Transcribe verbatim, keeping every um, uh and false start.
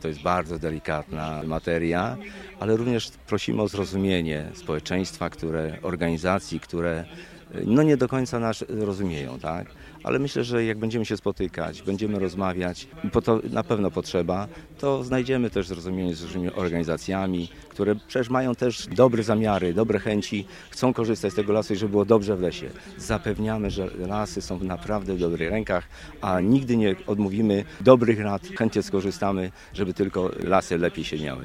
To jest bardzo delikatna materia, ale również prosimy o zrozumienie społeczeństwa, które, organizacji, które no nie do końca nas rozumieją, tak? Ale myślę, że jak będziemy się spotykać, będziemy rozmawiać, bo to na pewno potrzeba, to znajdziemy też zrozumienie z różnymi organizacjami, które przecież mają też dobre zamiary, dobre chęci, chcą korzystać z tego lasu i żeby było dobrze w lesie. Zapewniamy, że lasy są naprawdę w dobrych rękach, a nigdy nie odmówimy dobrych rad, chętnie skorzystamy, żeby tylko lasy lepiej się miały.